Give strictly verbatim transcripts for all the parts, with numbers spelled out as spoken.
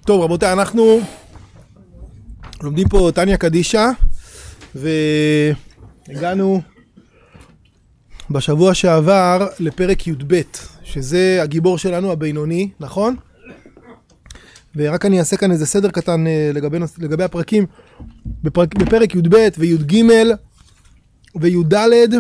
טוב, רבותיי, אנחנו לומדים פה תניא קדישא, והגענו בשבוע שעבר לפרק י' ב', שזה הגיבור שלנו הבינוני, נכון? ורק אני אעשה כאן איזה סדר קטן לגבי, לגבי הפרקים. בפרק, בפרק י' ב' וי' ג' וי' ד'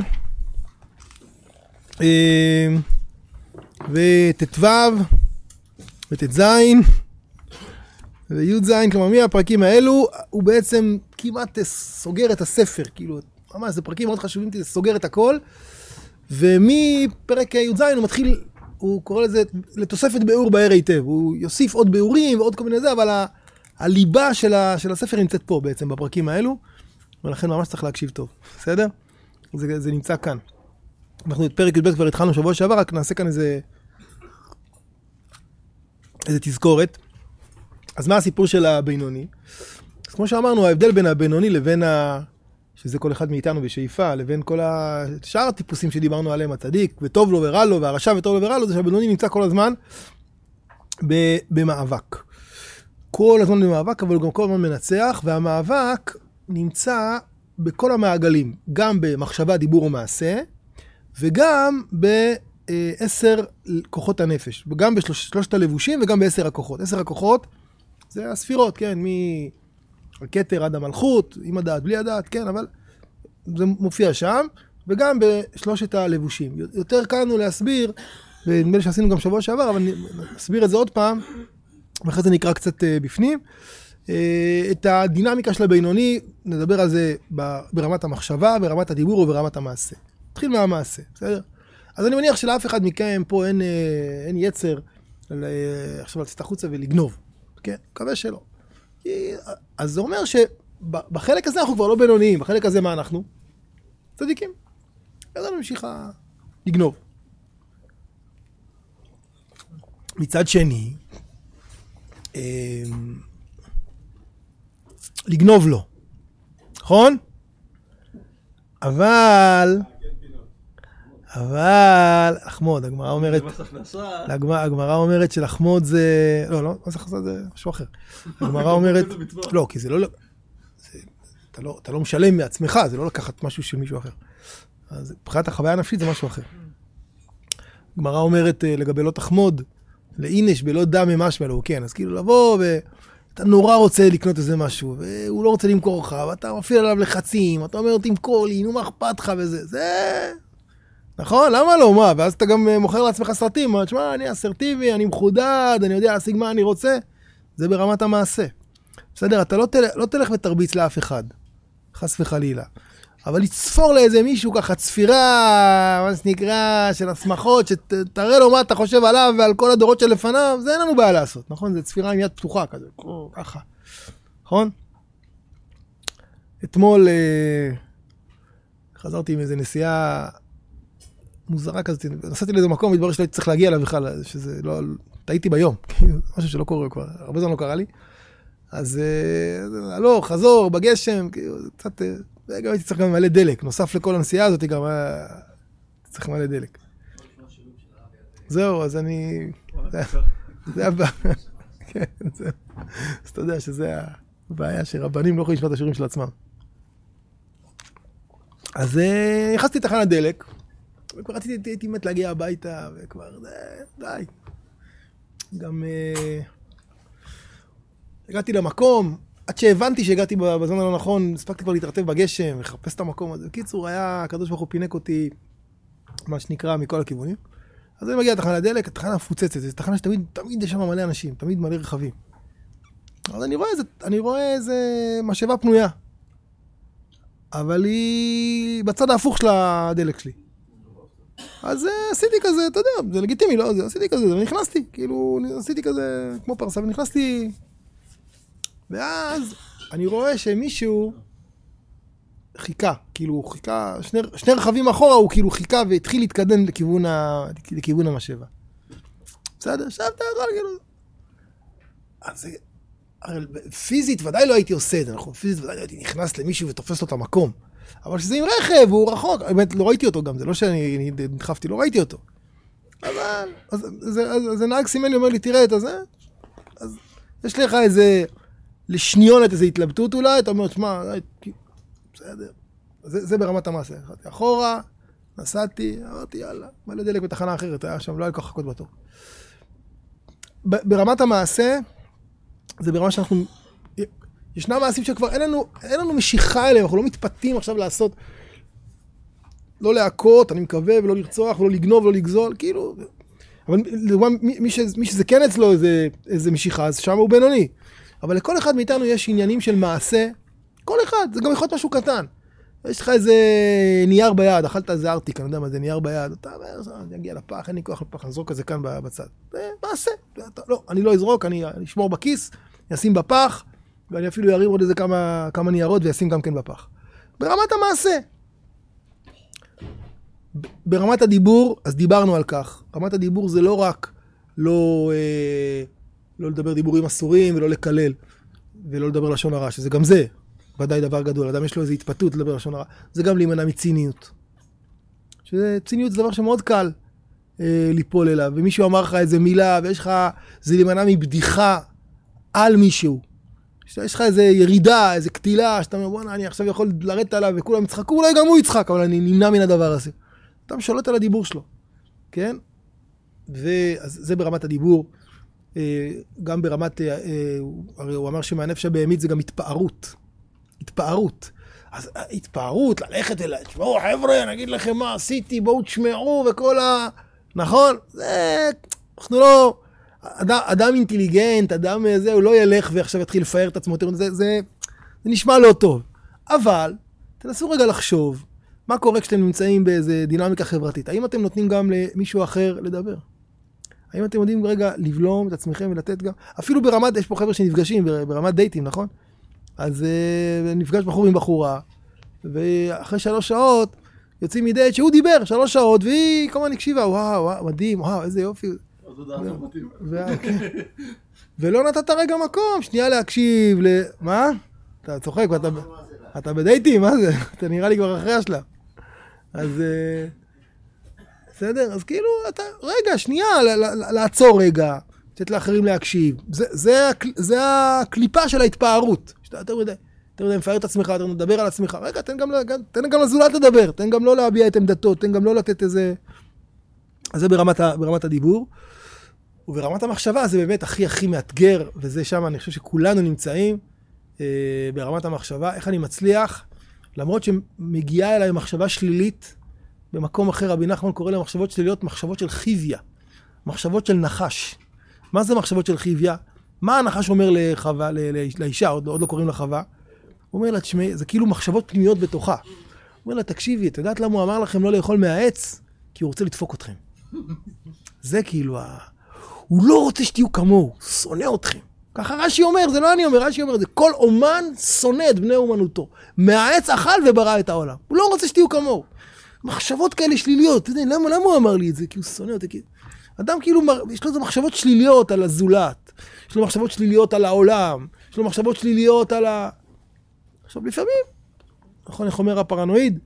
וט' ו' וט' ז' וי' ז', כלומר מי הפרקים האלו, הוא בעצם כמעט סוגר את הספר, כאילו, ממש, זה פרקים מאוד חשובים, זה סוגר את הכל, ומפרק י' ז' הוא מתחיל, הוא קורא לזה לתוספת ביאור בהר היטב, הוא יוסיף עוד ביאורים ועוד כל מיני זה, אבל ה, הליבה של, ה, של הספר נמצאת פה בעצם, בפרקים האלו, ולכן ממש צריך להקשיב טוב, בסדר? זה, זה נמצא כאן. אנחנו את פרק י' ב' כבר התחלנו שבוע שעבר, רק נעשה כאן איזה, איזה תזכורת. אז מה הסיפור של הבינוני? אז כמו שאמרנו, ההבדל בין הבינוני לבין ה... שזה כל אחד מאיתנו בשאיפה, לבין כל השאר הטיפוסים שדיברנו עליהם, הצדיק, וטוב לו ורע לו, והרשע וטוב לו ורע לו, זה שהבינוני נמצא כל הזמן במאבק. כל הזמן במאבק, אבל הוא גם כל הזמן מנצח, והמאבק נמצא בכל המעגלים, גם במחשבה, דיבור ומעשה, וגם בעשר כוחות הנפש, וגם בשלושת הלבושים וגם בעשר הכוחות. עשר הכוחות זה הספירות, כן, מהכתר עד המלכות, עם הדעת, בלי הדעת, כן, אבל זה מופיע שם, וגם בשלושת הלבושים. יותר קלנו להסביר, ונדמה לי שעשינו גם שבוע שעבר, אבל נסביר את זה עוד פעם, ואחרי זה נקרא קצת בפנים. את הדינמיקה של הבינוני, נדבר על זה ברמת המחשבה, ברמת הדיבור וברמת המעשה. נתחיל מהמעשה, בסדר? אז אני מניח שלאף אחד מכם פה אין, אין יצר עכשיו לצאת החוצה ולגנוב. כן? מקווה שלא. אז זה אומר שבחלק הזה אנחנו כבר לא בינוניים. בחלק הזה מה אנחנו? צדיקים. אז אני ממשיכה לגנוב. מצד שני, לגנוב לו. נכון? אבל... אבל, לחמוד, הגמרא אומרת, הגמרא אומרת שלחמוד זה, לא, לא, מס הכנסה זה משהו אחר. הגמרא אומרת, לא, כי זה לא, אתה לא משלם מעצמך, זה לא לקחת משהו של מישהו אחר. אז מבחינת החוויה הנפשית זה משהו אחר. הגמרא אומרת לגבי לא תחמוד, לאינש בלא דם ממש מלא, כן, אז כאילו לבוא ואתה נורא רוצה לקנות איזה משהו, והוא לא רוצה למכור לך, ואתה מפעיל עליו לחצים, אתה אומר, תמכור לי, נו מה אכפת לך וזה, זה... נכון? למה לא? מה? ואז אתה גם מוכר לעצמך סרטים, מה? תשמע, אני אסרטיבי, אני מחודד, אני יודע להשיג מה אני רוצה. זה ברמת המעשה. בסדר? אתה לא תלך, לא תלך ותרביץ לאף אחד. חס וחלילה. אבל לצפור לאיזה מישהו ככה צפירה, מה שנקרא, של הסמכות, שתראה לו מה אתה חושב עליו ועל כל הדורות שלפניו, זה אין לנו בעיה לעשות, נכון? זה צפירה עם יד פתוחה כזה, ככה. נכון? אתמול חזרתי עם איזה נסיעה מוזרה כזאת, נסעתי לאיזה מקום, התברר שלא הייתי צריך להגיע אליו בכלל, שזה לא, טעיתי ביום, משהו שלא קורה כבר, הרבה זמן לא קרה לי. אז לא, חזור, בגשם, קצת, גם הייתי צריך גם למלא דלק, נוסף לכל הנסיעה הזאת, גם צריך למלא דלק. זהו, אז אני, זה הבא, כן, זהו. אז אתה יודע שזה הבעיה שרבנים לא יכולים לשמוע את השיעורים של עצמם. אז נכנסתי לתחנת דלק, וכבר רציתי, הייתי מת להגיע הביתה, וכבר, די. גם אה, הגעתי למקום, עד שהבנתי שהגעתי בזמן הלא נכון, הספקתי כבר להתרטב בגשם, לחפש את המקום הזה. בקיצור, היה, הקדוש ברוך הוא פינק אותי, מה שנקרא, מכל הכיוונים. אז אני מגיע לתחנת דלק, התחנה מפוצצת, זו תחנה שתמיד, תמיד יש שם מלא אנשים, תמיד מלא רכבים. אז אני רואה איזה, אני רואה איזה משאבה פנויה. אבל היא בצד ההפוך של הדלק שלי. אז עשיתי כזה, אתה יודע, זה לגיטימי, לא? זה, עשיתי כזה, ונכנסתי, כאילו, עשיתי כזה כמו פרסה, ונכנסתי. ואז אני רואה שמישהו חיכה, כאילו, חיכה, שני, שני רכבים אחורה, הוא כאילו חיכה והתחיל להתקדם לכיוון, ה, לכיוון המשאבה. בסדר, שבתה, כאילו. אז פיזית ודאי לא הייתי עושה את זה, נכון? פיזית ודאי לא הייתי נכנס למישהו ותופס לו את המקום. אבל שזה עם רכב, הוא רחוק, באמת לא ראיתי אותו גם, זה לא שאני נדחפתי, לא ראיתי אותו. אבל, אז, אז, אז, אז הנהג סימן לי, אומר לי, תראה את הזה, אז יש לך איזה, לשניונת איזו התלבטות אולי, אתה אומר, שמע, בסדר. זה, זה ברמת המעשה. אחורה, נסעתי, אמרתי, יאללה, מלא דלק בתחנה אחרת, היה שם, לא היה כל כך חכות בתור. ברמת המעשה, זה ברמה שאנחנו, ישנם מעשים שכבר אין לנו, אין לנו משיכה אליהם, אנחנו לא מתפתים עכשיו לעשות, לא להכות, אני מקווה, ולא לרצוח, ולא לגנוב, ולא לגזול, כאילו, אבל מי, מי, ש, מי שזה כן אצלו איזה, איזה משיכה, אז שם הוא בינוני. אבל לכל אחד מאיתנו יש עניינים של מעשה, כל אחד, זה גם יכול להיות משהו קטן. יש לך איזה נייר ביד, אכלת איזה ארטיק, אני יודע מה זה נייר ביד, אתה אומר, אני אגיע לפח, אין לי כוח לפח, אני אזרוק את זה כאן בצד. זה מעשה. לא, אני לא אזרוק, אני אשמור בכיס, אשים בפח, ואני אפילו ארים עוד איזה כמה, כמה ניירות ואשים גם כן בפח. ברמת המעשה. ברמת הדיבור, אז דיברנו על כך. רמת הדיבור זה לא רק לא, אה, לא לדבר דיבורים אסורים ולא לקלל, ולא לדבר לשון הרע, שזה גם זה. ודאי דבר גדול, אדם יש לו איזו התפתות לדבר לשון הרע, זה גם להימנע מציניות. שזה, ציניות זה דבר שמאוד קל אה, ליפול אליו, ומישהו אמר לך איזה מילה, ויש לך, זה להימנע מבדיחה על מישהו. יש לך איזה ירידה, איזה קטילה, שאתה אומר, בוא'נה, אני עכשיו יכול לרדת עליו, וכולם יצחקו, אולי גם הוא יצחק, אבל אני נמנע מן הדבר הזה. אתה משולט על הדיבור שלו, כן? ואז זה ברמת הדיבור, אה, גם ברמת, אה, הרי הוא אמר שמהנפש הבהמית זה גם התפארות. התפארות. אז התפארות, ללכת אליי, תשמעו חבר'ה, אני אגיד לכם מה עשיתי, בואו תשמעו וכל ה... נכון? זה... אנחנו לא... אדם, אדם אינטליגנט, אדם זה, הוא לא ילך ועכשיו יתחיל לפאר את עצמו, זה, זה, זה נשמע לא טוב. אבל, תנסו רגע לחשוב, מה קורה כשאתם נמצאים באיזה דינמיקה חברתית? האם אתם נותנים גם למישהו אחר לדבר? האם אתם יודעים רגע לבלום את עצמכם ולתת גם... אפילו ברמת, יש פה חבר'ה שנפגשים ברמת דייטים, נכון? אז uh, נפגש בחור עם בחורה, ואחרי שלוש שעות יוצאים מדייט שהוא דיבר, שלוש שעות, והיא כמובן הקשיבה, וואו, וואו, מדהים, וואו, איזה יופי. ולא נתת רגע מקום, שנייה להקשיב, מה? אתה צוחק, אתה בדייטים, מה זה? אתה נראה לי כבר אחרי השלב. אז בסדר, אז כאילו, אתה, רגע, שנייה, לעצור רגע, לתת לאחרים להקשיב. זה הקליפה של ההתפארות. שאתה יותר מדי, יותר מדי מפאר את עצמך, יותר מדבר על עצמך. רגע, תן גם לזולת לדבר, תן גם לא להביע את עמדתו, תן גם לא לתת איזה... אז זה ברמת הדיבור. וברמת המחשבה זה באמת הכי הכי מאתגר, וזה שם אני חושב שכולנו נמצאים אה, ברמת המחשבה, איך אני מצליח, למרות שמגיעה אליי מחשבה שלילית, במקום אחר רבי נחמן קורא להם מחשבות שליליות, מחשבות של חיביה, מחשבות של נחש. מה זה מחשבות של חיביה? מה הנחש אומר לחווה, לאישה, עוד, עוד לא קוראים לחווה? הוא אומר לה, תשמעי, זה כאילו מחשבות פנימיות בתוכה. הוא אומר לה, תקשיבי, את יודעת למה הוא אמר לכם לא לאכול מהעץ? כי הוא רוצה לדפוק אתכם. זה כאילו ה... הוא לא רוצה שתהיו כמוהו, הוא שונא אתכם. ככה רש"י אומר, זה לא אני אומר, רש"י אומר, זה כל אומן שונא את בני אומנותו. מהעץ אכל וברא את העולם. הוא לא רוצה שתהיו כמוהו. מחשבות כאלה שליליות, אתה יודע, למה, למה הוא אמר לי את זה? כי הוא שונא אותי. כי... אדם כאילו, יש לו איזה מחשבות שליליות על הזולת. יש לו מחשבות שליליות על העולם. יש לו מחשבות שליליות על ה... עכשיו, לפעמים, נכון, איך אומר הפרנואיד?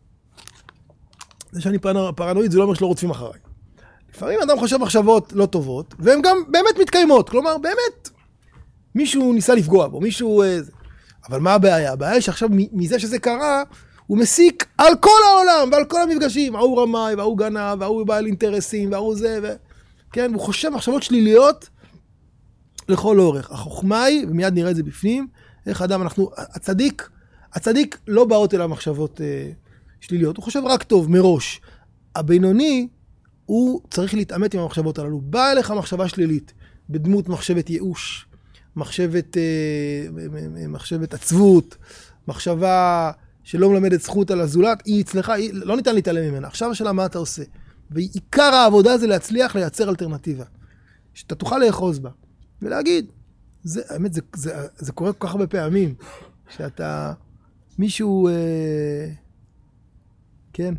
זה שאני פרנואיד, זה לא אומר שלא רודפים אחריי. לפעמים אדם חושב מחשבות לא טובות, והן גם באמת מתקיימות. כלומר, באמת, מישהו ניסה לפגוע בו, מישהו... אבל מה הבעיה? הבעיה היא שעכשיו, מזה שזה קרה, הוא מסיק על כל העולם ועל כל המפגשים. ההוא רמאי, וההוא גנב, וההוא בעל אינטרסים, וההוא זה, ו... כן, הוא חושב מחשבות שליליות לכל אורך. החוכמה היא, ומיד נראה את זה בפנים, איך אדם, אנחנו... הצדיק, הצדיק לא באות אליו מחשבות אה, שליליות, הוא חושב רק טוב, מראש. הבינוני, הוא צריך להתאמת עם המחשבות הללו. באה אליך מחשבה שלילית, בדמות מחשבת ייאוש, מחשבת, אה, מחשבת עצבות, מחשבה שלא מלמדת זכות על הזולת, היא אצלך, היא, לא ניתן להתעלם ממנה. עכשיו השאלה מה אתה עושה. ועיקר העבודה זה להצליח לייצר אלטרנטיבה, שאתה תוכל לאחוז בה, ולהגיד, זה, האמת, זה, זה, זה קורה כל כך הרבה פעמים, שאתה, מישהו, אה, כן,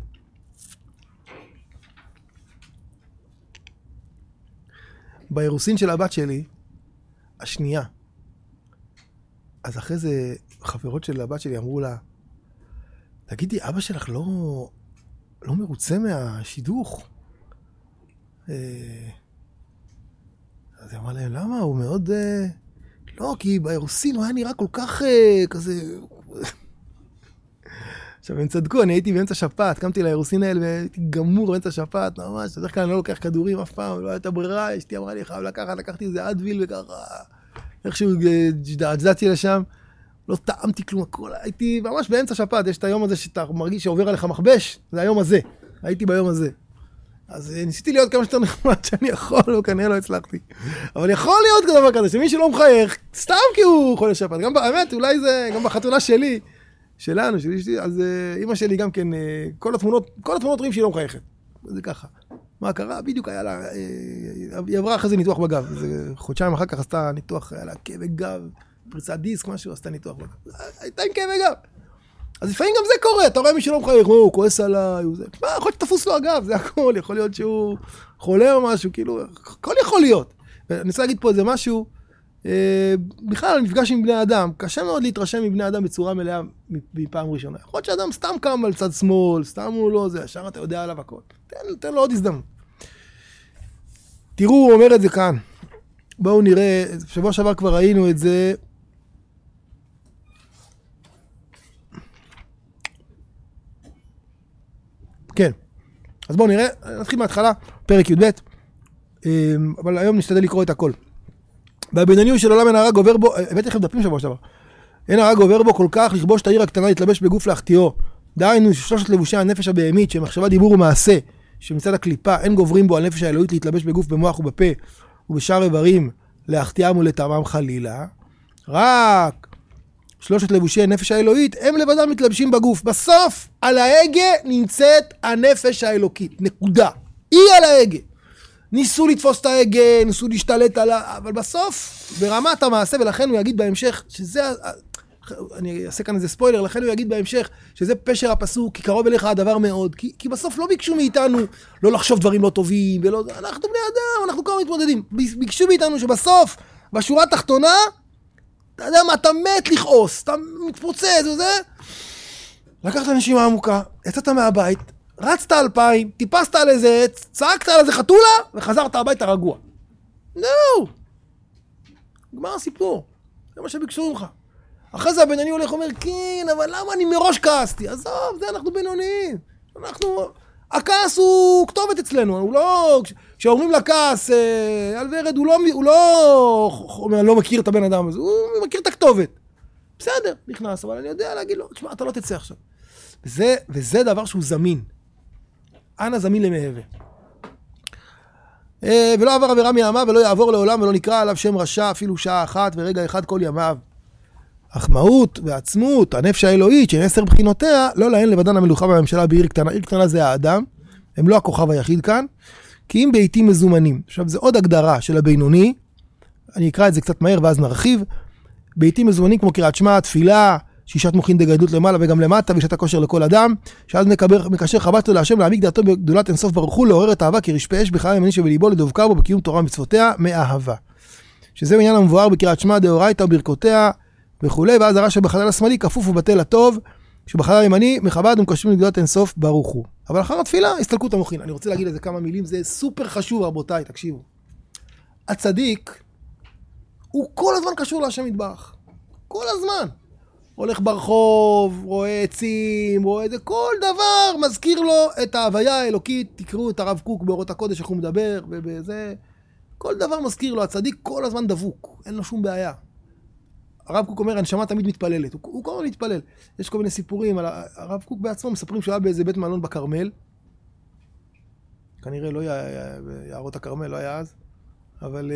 באירוסין של הבת שלי, השנייה, אז אחרי זה חברות של הבת שלי אמרו לה, תגידי, אבא שלך לא, לא מרוצה מהשידוך? אז היא אמרה להם, למה? הוא מאוד, לא, כי באירוסין הוא היה נראה כל כך כזה... עכשיו, הם צדקו, אני הייתי באמצע שפעת, קמתי לאירוסין האלה והייתי גמור באמצע שפעת, ממש, בדרך כלל אני לא לוקח כדורים אף פעם, לא הייתה ברירה, אשתי אמרה לי, חייב לקחת, לקחתי איזה אדוויל וככה, איכשהו ג'דעתי לשם, לא טעמתי כלום, הכל, הייתי ממש באמצע שפעת, יש את היום הזה שאתה מרגיש שעובר עליך מכבש, זה היום הזה, הייתי ביום הזה. אז ניסיתי להיות כמה שיותר נחמד שאני יכול, וכנראה לא הצלחתי. אבל יכול להיות דבר כזה, שמי שלא מחייך, סתם כי הוא חולה שפעת. גם באמת, אולי זה, גם בחתונה שלי, שלנו, שלי, אז אמא שלי גם כן, כל התמונות, כל התמונות רואים שהיא לא מחייכת. זה ככה. מה קרה? בדיוק היה לה, היא עברה אחרי זה ניתוח בגב. זה חודשיים אחר כך עשתה ניתוח, היה לה כאבי גב, פריצת דיסק, משהו, עשתה ניתוח בגב. הייתה עם כאבי גב. אז לפעמים גם זה קורה, אתה רואה מי שלא מחייך, הוא כועס עליי, הוא זה. מה, יכול להיות שתפוס לו אגב, זה הכל, יכול להיות שהוא חולה או משהו, כאילו, הכל יכול להיות. ואני רוצה להגיד פה איזה משהו, אה, בכלל, אני נפגש עם בני אדם, קשה מאוד להתרשם מבני אדם בצורה מלאה מפעם ראשונה. יכול להיות שאדם סתם קם על צד שמאל, סתם הוא לא זה, ישר אתה יודע עליו הכל. תן, תן לו עוד הזדמנות. תראו, הוא אומר את זה כאן. בואו נראה, שבוע שעבר כבר ראינו את זה, כן, אז בואו נראה, נתחיל מההתחלה, פרק י"ב, אבל היום נשתדל לקרוא את הכל. והבינוני הוא של עולם אין הרג עובר בו, הבאתי לכם דפים שבוע שעבר, אין הרג עובר בו כל כך לכבוש את העיר הקטנה, להתלבש בגוף להחטיאו. דהיינו ששלושת לבושי הנפש הבהמית, שמחשבה דיבור ומעשה, שמצד הקליפה אין גוברים בו על נפש האלוהית להתלבש בגוף במוח ובפה, ובשאר איברים להחטיאם ולטעמם חלילה. רק שלושת לבושי נפש האלוהית, הם לבדם מתלבשים בגוף. בסוף, על ההגה נמצאת הנפש האלוקית. נקודה. היא על ההגה. ניסו לתפוס את ההגה, ניסו להשתלט עליה, אבל בסוף, ברמת המעשה, ולכן הוא יגיד בהמשך, שזה, אני אעשה כאן איזה ספוילר, לכן הוא יגיד בהמשך, שזה פשר הפסוק, כי קרוב אליך הדבר מאוד, כי, כי בסוף לא ביקשו מאיתנו לא לחשוב דברים לא טובים, ולא, אנחנו בני אדם, אנחנו כבר מתמודדים. ביקשו מאיתנו שבסוף, בשורה התחתונה, אתה יודע מה, אתה מת לכעוס, אתה מתפוצץ וזה. לקחת נשימה עמוקה, יצאת מהבית, רצת אלפיים, טיפסת על איזה עץ, צעקת על איזה חתולה, וחזרת הביתה רגוע. נו! גמר הסיפור. זה מה שביקשו ממך. אחרי זה הבינוני הולך ואומר, כן, אבל למה אני מראש כעסתי? עזוב, זה אנחנו בינוניים. אנחנו... הכעס הוא כתובת אצלנו, הוא לא... כשאומרים לכעס, על ורד, הוא לא, הוא לא אומר, אני לא מכיר את הבן אדם הזה, הוא מכיר את הכתובת. בסדר, נכנס, אבל אני יודע להגיד לו, תשמע, אתה לא תצא עכשיו. וזה, וזה דבר שהוא זמין. אנא זמין למהווה. ולא עבר עבירה מימיו, ולא יעבור לעולם, ולא נקרא עליו שם רשע, אפילו שעה אחת, ורגע אחד כל ימיו. אך מהות ועצמות, הנפש האלוהית, שהן עשר בחינותיה, לא להן לבדן המלוכה בממשלה בעיר קטנה. עיר קטנה זה האדם, הם לא הכוכב היחיד כאן, כי אם בעיתים מזומנים. עכשיו, זה עוד הגדרה של הבינוני, אני אקרא את זה קצת מהר ואז נרחיב. בעיתים מזומנים כמו קריאת שמע, תפילה, שישת מוחין דגדלות למעלה וגם למטה, וישת הכושר לכל אדם, שאז מקבר, מקשר חבטו להשם, להעמיק דעתו בגדולת אינסוף ברוך הוא, לעורר את האהבה כרשפה אש בחלל ימני שבליבו, לדבקה בו בקיום תורה ומצוותיה, מאהבה. שזה עניין המבואר בקריאת שמע, דאורייתא וברכותיה וכולי, ואז הרע שבחלל השמאלי כפוף ובטל הטוב, שבחלל הימני מכבד ומקשרים לגדולת אינסוף ברוך הוא. אבל אחר התפילה, הסתלקות המוחין. אני רוצה להגיד לזה כמה מילים, זה סופר חשוב, רבותיי, תקשיבו. הצדיק, הוא כל הזמן קשור להשם יתברך. כל הזמן. הולך ברחוב, רואה עצים, רואה את זה, כל דבר מזכיר לו את ההוויה האלוקית. תקראו את הרב קוק באורות הקודש, איך הוא מדבר, ובזה. כל דבר מזכיר לו, הצדיק כל הזמן דבוק, אין לו שום בעיה. הרב קוק אומר, הנשמה תמיד מתפללת, הוא, הוא כל הזמן מתפלל. יש כל מיני סיפורים, על הרב קוק בעצמו מספרים שהוא היה באיזה בית מלון בכרמל, כנראה לא היה, ביערות הכרמל לא היה אז, אבל...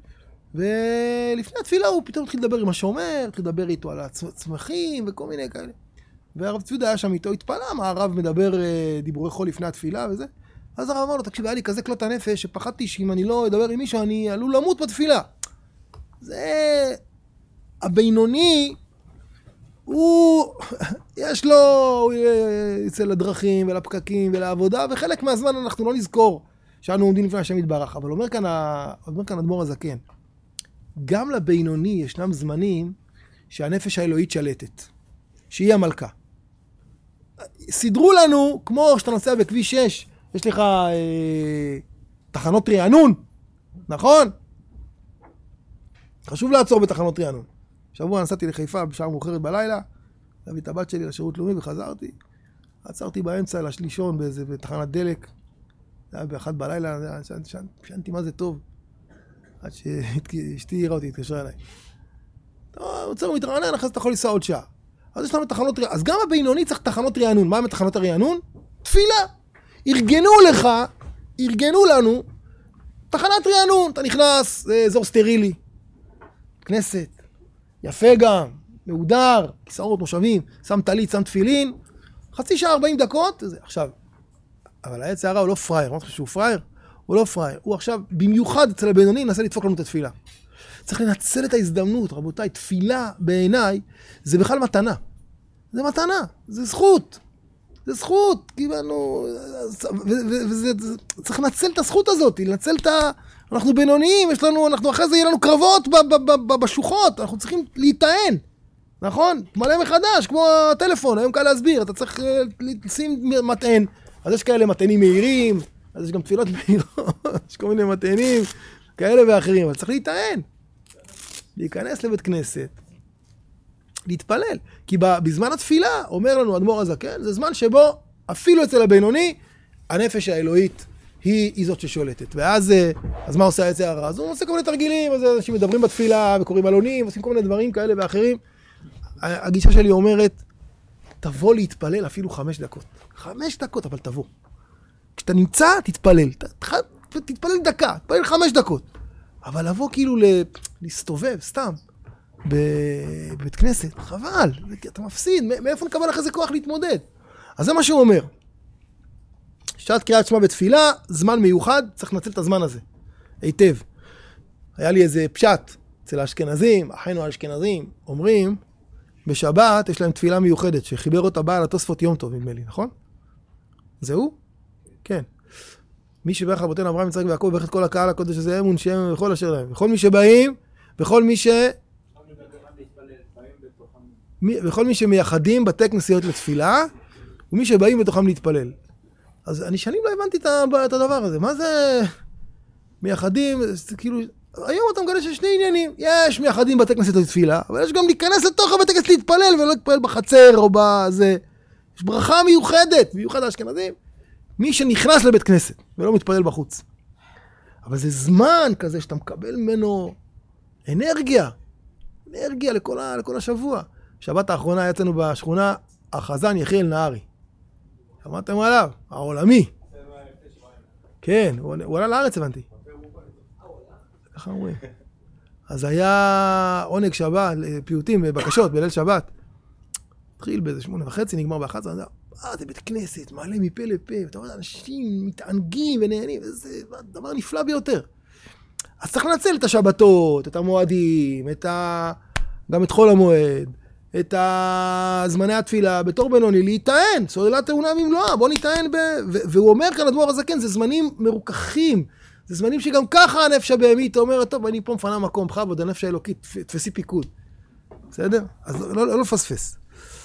ולפני התפילה הוא פתאום התחיל לדבר עם השומר, התחיל לדבר איתו על הצמחים וכל מיני כאלה. והרב צבידה היה שם איתו, התפלא מה הרב מדבר דיבורי חול לפני התפילה וזה. אז הרב אמר לו, תקשיב, היה לי כזה כלות הנפש, שפחדתי שאם אני לא אדבר עם מישהו, אני עלול למות בתפילה. זה... הבינוני, הוא... יש לו... הוא יצא לדרכים ולפקקים ולעבודה, וחלק מהזמן אנחנו לא נזכור שאנו עומדים לפני השם יתברך. אבל אומר כאן, ה... אומר כאן אדמו"ר הזקן, גם לבינוני ישנם זמנים שהנפש האלוהית שלטת, שהיא המלכה. סידרו לנו, כמו שאתה נוסע בכביש שש, יש לך אה, תחנות רענון, נכון? חשוב לעצור בתחנות רענון. שבוע נסעתי לחיפה בשעה מאוחרת בלילה, להביא את הבת שלי לשירות לאומי וחזרתי. עצרתי באמצע לשלישון באיזה בתחנת דלק. זה היה באחת בלילה, שנתי מה זה טוב. עד שאשתי העירה אותי, התקשרה אליי. רוצה להתרענן, אחרי זה אתה יכול לנסוע עוד שעה. אז יש לנו תחנות רענון. אז גם הבינוני צריך תחנות רענון. מה עם תחנות הרענון? תפילה. ארגנו לך, ארגנו לנו, תחנת רענון. אתה נכנס, זה אזור סטרילי. כנסת. יפה גם. מעודר, כיסאות, מושבים, שם טלית, שם תפילין. חצי שעה, ארבעים דקות. זה. עכשיו, אבל העץ הערה הוא לא פרייר. אני חושב שהוא פרייר? הוא לא פרייר. הוא עכשיו, במיוחד אצל הבינוני, ננסה לדפוק לנו את התפילה. צריך לנצל את ההזדמנות, רבותיי. תפילה בעיניי זה בכלל מתנה. זה מתנה, זה זכות. זה זכות, קיבלנו, וזה, צריך לנצל את הזכות הזאת, לנצל את ה... אנחנו בינוניים, יש לנו, אנחנו אחרי זה יהיה לנו קרבות בשוחות, אנחנו צריכים להיטען, נכון? מלא מחדש, כמו הטלפון, היום קל להסביר, אתה צריך לשים מטען, אז יש כאלה מטענים מהירים, אז יש גם תפילות מהירות, יש כל מיני מטענים, כאלה ואחרים, אבל צריך להיטען, להיכנס לבית כנסת, להתפלל, כי בזמן התפילה, אומר לנו אדמו"ר הזקן, זה זמן שבו, אפילו אצל הבינוני, הנפש האלוהית היא, היא זאת ששולטת. ואז, אז מה עושה העץ הערה? אז הוא עושה כל מיני תרגילים, אז אנשים מדברים בתפילה, וקוראים עלונים, ועושים כל מיני דברים כאלה ואחרים. הגישה שלי אומרת, תבוא להתפלל אפילו חמש דקות. חמש דקות, אבל תבוא. כשאתה נמצא, תתפלל. תתפלל דקה, תתפלל חמש דקות. אבל לבוא כאילו להסתובב, סתם. בבית כנסת, חבל, אתה מפסיד, מאיפה נקבל אחרי זה כוח להתמודד? אז זה מה שהוא אומר. שעת קריאת שמע בתפילה, זמן מיוחד, צריך לנצל את הזמן הזה, היטב. היה לי איזה פשט אצל האשכנזים, אחינו האשכנזים, אומרים, בשבת יש להם תפילה מיוחדת, שחיבר אותה בעל התוספות יום טוב, נדמה לי, נכון? זהו? כן. מי שברך רבותינו אברהם, יצחק ויעקב, וברך את כל הקהל הקודש הזה, אמון שם וכל אשר להם. וכל מי שבאים, וכל מי ש... וכל מי שמייחדים בתי כנסיות לתפילה, ומי שבאים בתוכם להתפלל. אז אני שנים לא הבנתי את הדבר הזה. מה זה מייחדים? זה כאילו, היום אתה מגלה שיש שני עניינים. יש מייחדים בתי כנסיות לתפילה, אבל יש גם להיכנס לתוך הבתי כנסת להתפלל, ולא להתפלל בחצר או בזה. יש ברכה מיוחדת, מיוחד האשכנזים. מי שנכנס לבית כנסת, ולא מתפלל בחוץ. אבל זה זמן כזה שאתה מקבל ממנו אנרגיה. אנרגיה לכל, ה, לכל השבוע. שבת האחרונה היה אצלנו בשכונה, החזן יחיאל נהרי. שמעתם עליו? העולמי. כן, הוא, הוא עלה לארץ, הבנתי. ככה אומרים. אז היה עונג שבת, פיוטים, בקשות, בליל שבת. התחיל באיזה שמונה וחצי, נגמר באחת עשרה. אה, זה בית כנסת, מעלה מפה לפה. ואתה רואה, אנשים מתענגים ונהנים, וזה דבר נפלא ביותר. אז צריך לנצל את השבתות, את המועדים, את ה... גם את חול המועד, את זמני התפילה, בתור בינוני, להיטען, סוללת תאונה ממלואה, בוא ניטען ב... והוא אומר כאן, אדמו"ר הזקן, זה זמנים מרוככים, זה זמנים שגם ככה הנפש הבהמית אומרת, טוב, אני פה מפנה מקום, בכבוד, הנפש האלוקית, תפסי פיקוד. בסדר? אז לא, לא, לא לפספס.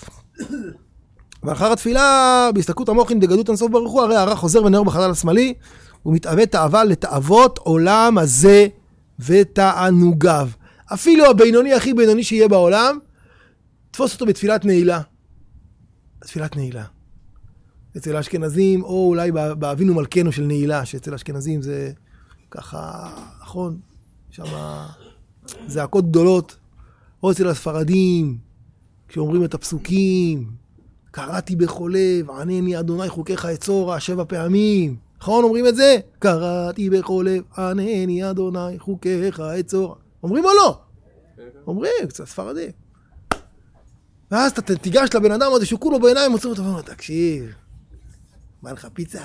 ואחר התפילה, בהסתכלות המוחין בגדות אינסוף ברוך הוא, הרי הרע חוזר ונער בחלל השמאלי, הוא מתאווה תאווה לתאוות עולם הזה ותענוגיו. אפילו הבינוני הכי בינוני שיהיה בעולם, תפוס אותו בתפילת נעילה. בתפילת נעילה. אצל האשכנזים, או אולי באבינו מלכנו של נעילה, שאצל האשכנזים זה ככה, נכון, שם זעקות גדולות, או אצל הספרדים, כשאומרים את הפסוקים, קראתי בכל לב, ענני אדוני חוקיך אצורה, שבע פעמים. נכון, אומרים את זה? קראתי בכל לב, ענני אדוני חוקיך אצורה. אומרים או לא? אומרים, קצת ספרדים. ואז אתה תיגש לבן אדם הזה, שכולו בעיניים, מוצאים אותו, ואומר, תקשיב, בא לך פיצה?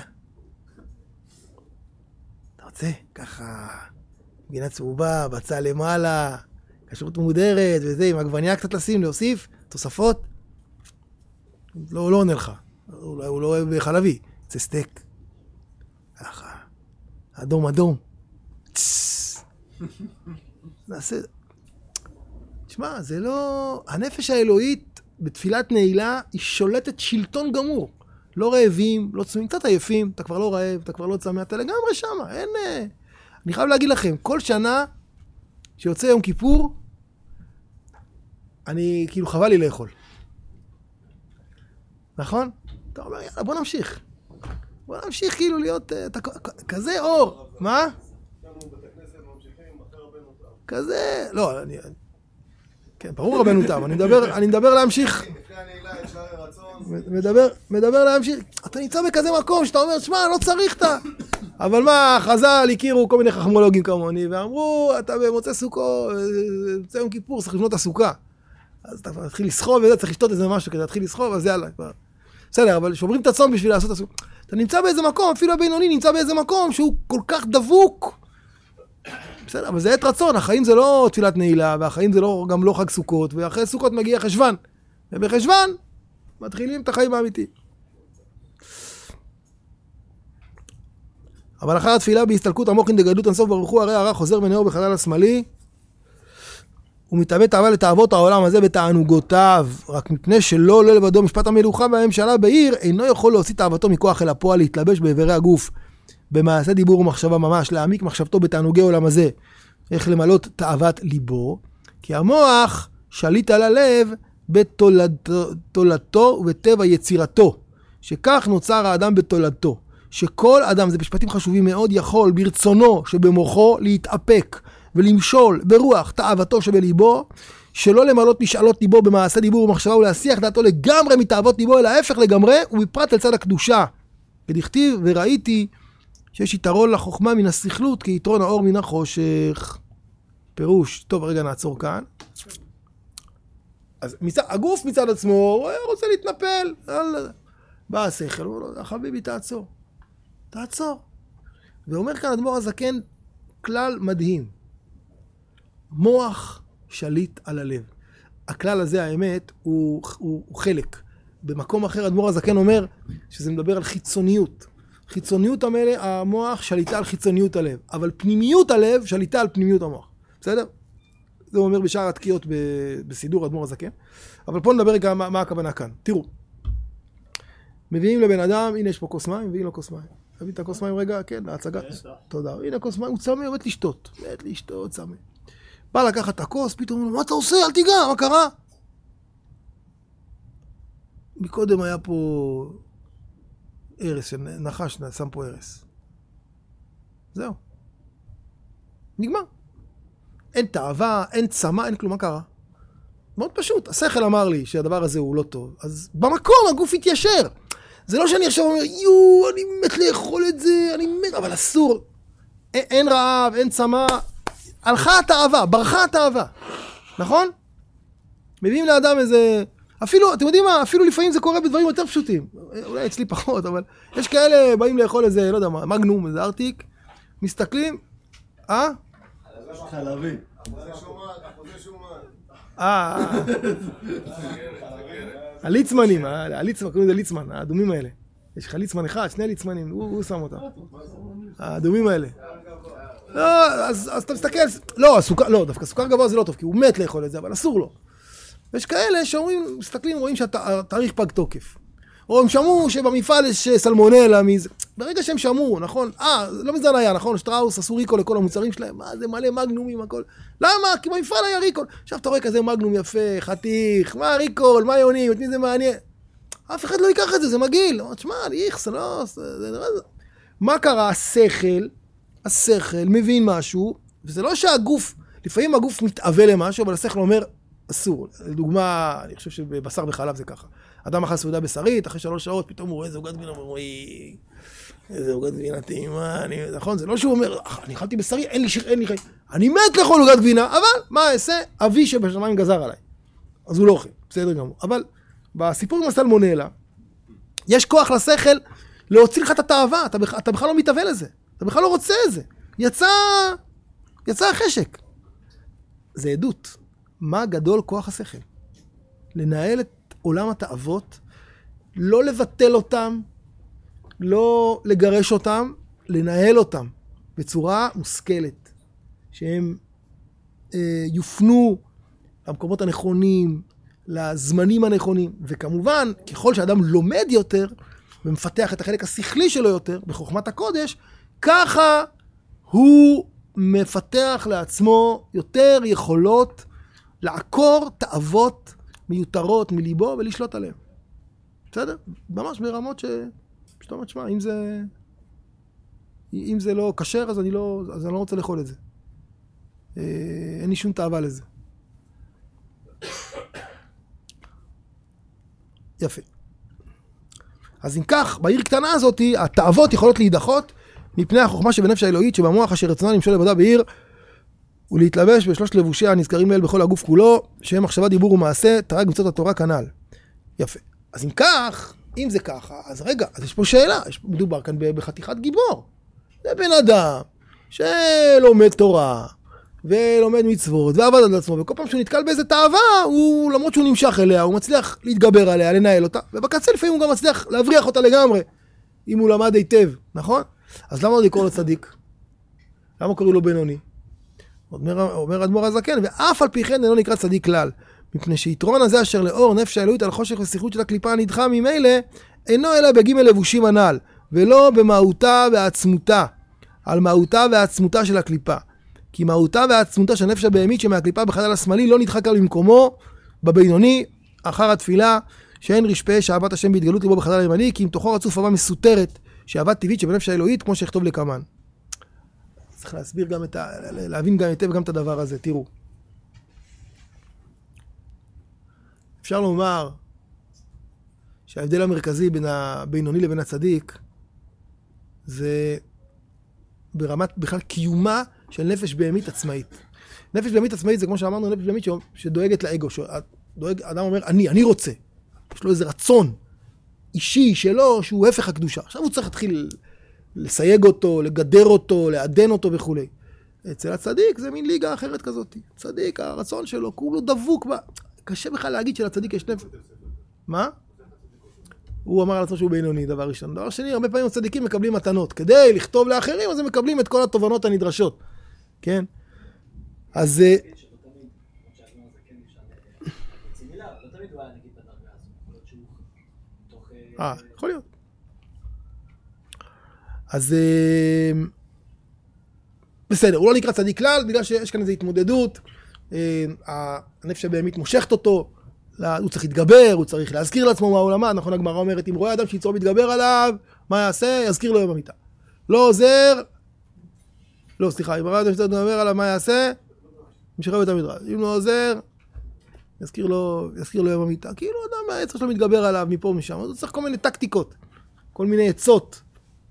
אתה רוצה? ככה, גינה צהובה, בצע למעלה, כשרות מודרת, וזה, עם עגבניה קצת לשים, להוסיף, תוספות. לא, לא עונה לך. אולי הוא לא אוהב חלבי. זה סטייק. ככה. אדום, אדום. נעשה... תשמע, זה לא... הנפש האלוהית בתפילת נעילה היא שולטת שלטון גמור. לא רעבים, לא צמאים, קצת עייפים, אתה כבר לא רעב, אתה כבר לא צמא, אתה לגמרי שמה. אין... אני חייב להגיד לכם, כל שנה שיוצא יום כיפור, אני, כאילו חבל לי לאכול. נכון? אתה אומר, יאללה, בוא נמשיך. בוא נמשיך כאילו להיות כזה אור. מה? כזה, לא, אני... כן, ברור רבנו תם, אני מדבר, אני מדבר להמשיך. מדבר, מדבר להמשיך. אתה נמצא בכזה מקום שאתה אומר, שמע, לא צריך את ה... אבל מה, חז"ל הכירו כל מיני חכמולוגים כמוני, ואמרו, אתה במוצא סוכו, במוצא יום כיפור, צריך לבנות את הסוכה. אז אתה מתחיל לסחוב וזה, צריך לשתות איזה משהו כדי להתחיל לסחוב, אז יאללה, כבר. בסדר, אבל שוברים את הצום בשביל לעשות את הסוכה. אתה נמצא באיזה מקום, אפילו הבינוני נמצא באיזה מקום שהוא כל כך דבוק. בסדר, אבל זה עת רצון, החיים זה לא תפילת נעילה, והחיים זה לא, גם לא חג סוכות, ואחרי סוכות מגיע חשבן. ובחשבן מתחילים את החיים האמיתיים. אבל אחר התפילה בהסתלקות המוחין דגדלות אינסוף ברוך הוא, הרי הרע חוזר ונאור בחלל השמאלי, הוא מתאבד תאווה לתאוות העולם הזה בתענוגותיו, רק מפני שלא עולה לבדו משפט המלוכה והממשלה בעיר, אינו יכול להוציא תאוותו מכוח אל הפועל, להתלבש באיברי הגוף, במעשה דיבור ומחשבה ממש, להעמיק מחשבתו בתענוגי עולם הזה, איך למלות תאוות ליבו, כי המוח שליט על הלב בתולדתו ובטבע יצירתו, שכך נוצר האדם בתולדתו, שכל אדם, זה משפטים חשובים מאוד, יכול ברצונו שבמוחו להתאפק ולמשול ברוח תאוותו שבליבו, שלא למלות משאלות ליבו במעשה דיבור ומחשבה ולהסיח דעתו לגמרי מתאוות ליבו, אלא ההפך לגמרי, ובפרט על צד הקדושה. כדכתיב וראיתי שיש יתרון לחוכמה מן השכלות כיתרון האור מן החושך. פירוש, טוב רגע נעצור כאן. אז מצד, הגוף מצד עצמו הוא רוצה להתנפל, בא השכל, הוא אומר לו, חביבי תעצור, תעצור. ואומר כאן אדמו"ר הזקן כלל מדהים, מוח שליט על הלב. הכלל הזה האמת הוא, הוא, הוא חלק. במקום אחר אדמו"ר הזקן אומר שזה מדבר על חיצוניות. חיצוניות המלא, המוח שליטה על חיצוניות הלב, אבל פנימיות הלב שליטה על פנימיות המוח. בסדר? זה הוא אומר בשאר התקיעות בסידור אדמו"ר הזקן. אבל פה נדבר רגע מה, מה הכוונה כאן. תראו, מביאים לבן אדם, הנה יש פה כוס מים, מביאים לו כוס מים. תביא את הכוס מים רגע, כן, להצגה. תודה. הנה כוס מים, הוא צמא, הוא מת לשתות. מת לשתות, צמא. בא לקחת את הכוס, פתאום הוא אומר, מה אתה עושה? אל תיגע, מה קרה? מקודם היה פה ארס, נחש, שם פה ארס. זהו. נגמר. אין תאווה, אין צמא, אין כלום, מה קרה? מאוד פשוט. השכל אמר לי שהדבר הזה הוא לא טוב. אז במקום הגוף יתיישר. זה לא שאני עכשיו אומר, יו, אני מת לאכול את זה, אני מת, אבל אסור. אין, אין רעב, אין צמא. הלכה התאווה, ברכה התאווה. נכון? מביאים לאדם איזה... אפילו, אתם יודעים מה? אפילו לפעמים זה קורה בדברים יותר פשוטים. אולי אצלי פחות, אבל יש כאלה באים לאכול איזה, לא יודע מה, מגנום, איזה ארטיק, מסתכלים, אה? חלבי. אה, הליצמנים, הליצמן, קוראים לזה ליצמן, האדומים האלה. יש לך ליצמן אחד, שני ליצמנים, הוא שם אותם. האדומים האלה. לא, אז אתה מסתכל, לא, לא, דווקא סוכר גבוה זה לא טוב, כי הוא מת לאכול את זה, אבל אסור לו. ויש כאלה שאומרים, מסתכלים, רואים שהתאריך פג תוקף. או הם שמעו שבמפעל יש סלמונלה, מזה. ברגע שהם שמעו, נכון? אה, לא מזל היה, נכון? שטראוס עשו ריקול לכל המוצרים שלהם. מה, זה מלא מגנומים, הכל. למה? כי במפעל היה ריקול. עכשיו אתה רואה כזה מגנום יפה, חתיך, מה ריקול, מה יונים, את מי זה מעניין? אף אחד לא ייקח את זה, זה מגעיל. תשמע, איכס, לא... מה קרה? השכל, השכל מבין משהו, וזה לא שהגוף, לפעמים הגוף מתאווה למשהו, אבל השכל אומר, אסור. לדוגמה, אני חושב שבבשר וחלב זה ככה. אדם אכל סעודה בשרית, אחרי שלוש שעות, פתאום הוא רואה איזה עוגת גבינה, הוא אומר, אוי, איזה עוגת גבינה טעימה, נכון? זה לא שהוא אומר, אני אכלתי בשרי, אין לי שיר, אין לי חיים. אני מת לאכול עוגת גבינה, אבל מה אעשה? אבי שבשמיים גזר עליי. אז הוא לא אוכל, בסדר גמור. אבל בסיפור עם הסלמונלה, יש כוח לשכל להוציא לך את התאווה, אתה, אתה בכלל לא מתאווה לזה. אתה בכלל לא רוצה את זה. יצא, יצא החשק. זה עדות. מה גדול כוח השכל? לנהל את עולם התאוות, לא לבטל אותם, לא לגרש אותם, לנהל אותם בצורה מושכלת, שהם אה, יופנו למקומות הנכונים, לזמנים הנכונים, וכמובן, ככל שאדם לומד יותר, ומפתח את החלק השכלי שלו יותר, בחוכמת הקודש, ככה הוא מפתח לעצמו יותר יכולות לעקור תאוות מיותרות מליבו ולשלוט עליהן. בסדר? ממש ברמות ש... שאתה אומר, תשמע, אם זה... אם זה לא כשר, אז אני לא, אז אני לא רוצה לאכול את זה. אין לי שום תאווה לזה. יפה. אז אם כך, בעיר קטנה הזאת, התאוות יכולות להידחות מפני החוכמה שבנפש האלוהית, שבמוח אשר רצונה למשול עבודה בעיר, ולהתלבש בשלושת לבושיה הנזכרים לעיל בכל הגוף כולו, שהם מחשבה, דיבור ומעשה, תרג מצוות התורה כנ"ל. יפה. אז אם כך, אם זה ככה, אז רגע, אז יש פה שאלה, יש, מדובר כאן בחתיכת גיבור. זה בן אדם שלומד תורה, ולומד מצוות, ועבד על עצמו, וכל פעם שהוא נתקל באיזה תאווה, הוא, למרות שהוא נמשך אליה, הוא מצליח להתגבר עליה, לנהל אותה, ובקצה לפעמים הוא גם מצליח להבריח אותה לגמרי, אם הוא למד היטב, נכון? אז למה עוד לקרוא לו צדיק? למה קוראים לו בינוני? אומר, אומר אדמו"ר הזקן, ואף על פי כן אינו נקרא צדיק כלל, מפני שיתרון הזה אשר לאור נפש האלוהית על חושך ושיחות של הקליפה הנדחה ממילא, אינו אלא בגימל לבושים הנ"ל, ולא במהותה ועצמותה, על מהותה ועצמותה של הקליפה. כי מהותה ועצמותה של הנפש הבהמית שמהקליפה בחלל השמאלי לא נדחק לה במקומו בבינוני אחר התפילה, שאין רשפה שאהבת השם בהתגלות ליבו בחלל הימני, כי אם תוכו רצוף אהבה מסותרת שאהבת טבעית שבנפש האלוהית, כמו שיכתוב לקמן. צריך להסביר גם את ה... להבין גם היטב גם את הדבר הזה, תראו. אפשר לומר שההבדל המרכזי בין הבינוני לבין הצדיק זה ברמת בכלל קיומה של נפש בהמית עצמאית. נפש בהמית עצמאית זה כמו שאמרנו, נפש בהמית שדואגת לאגו, שדואג, אדם אומר, אני, אני רוצה. יש לו איזה רצון אישי שלו, שהוא הפך הקדושה. עכשיו הוא צריך להתחיל לסייג אותו, לגדר אותו, לעדן אותו וכו'. אצל הצדיק זה מין ליגה אחרת כזאת. צדיק, הרצון שלו, כולו דבוק בה. קשה בכלל להגיד שלצדיק יש נפש. מה? הוא אמר על עצמו שהוא בינוני, דבר ראשון. דבר שני, הרבה פעמים הצדיקים מקבלים מתנות. כדי לכתוב לאחרים, אז הם מקבלים את כל התובנות הנדרשות. כן? אז... אה, יכול להיות. אז... בסדר, הוא לא נקרא צדיק כלל, בגלל שיש כאן איזו התמודדות. הנפש הבהמית מושכת אותו. הוא צריך להתגבר, הוא צריך להזכיר לעצמו מה הוא למד. נכון, הגמרא אומרת, אם רואה אדם שיצרו מתגבר עליו, מה יעשה? יזכיר לו במיטה. לא עוזר, לא, סליחה, אם רואה אדם שיצרו מתגבר עליו, מה יעשה? משחרר את המדרש. אם לא עוזר, יזכיר לו, יזכיר לו במיטה. כאילו אדם, העצר שלו מתגבר עליו מפה ומשם. אז הוא צריך כל מיני טקטיקות, כל מיני עצות.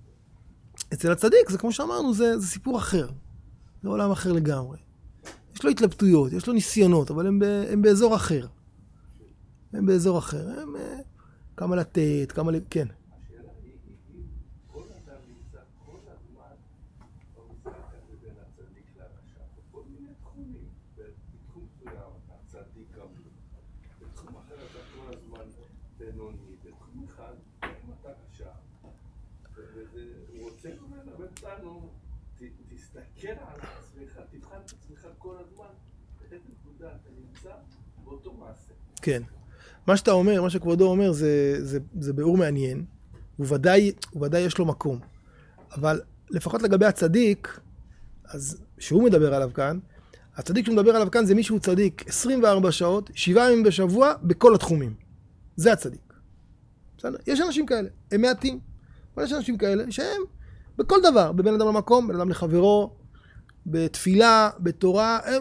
אצל הצדיק, זה כמו שאמרנו, זה, זה סיפור אחר. זה עולם אחר לגמרי. יש לו התלבטויות, יש לו ניסיונות, אבל הם, ב, הם באזור אחר. הם באזור אחר, הם כמה לתת, כמה ל... כן. השאלה היא, כל אדם נמצא, כל הזמן במשחק הזה בין הצדיק לרשע, בכל מיני תחומים, בתחום מסוים, הצדיק אמור, בתחום אחר אתה כל הזמן בינוני, בתחום אחד, אם אתה רשע, והוא רוצה ללמד אותנו, תסתכל על עצמך, תבחן את עצמך כל הזמן, באיזה נקודה אתה נמצא באותו מעשה. כן. מה שאתה אומר, מה שכבודו אומר, זה, זה, זה ביאור מעניין, וודאי, וודאי יש לו מקום. אבל לפחות לגבי הצדיק, אז שהוא מדבר עליו כאן, הצדיק שהוא מדבר עליו כאן זה מישהו צדיק עשרים וארבע שעות, שבעה ימים בשבוע, בכל התחומים. זה הצדיק. בסדר? יש אנשים כאלה, הם מעטים. אבל יש אנשים כאלה שהם בכל דבר, בבין אדם למקום, בין אדם לחברו, בתפילה, בתורה, הם...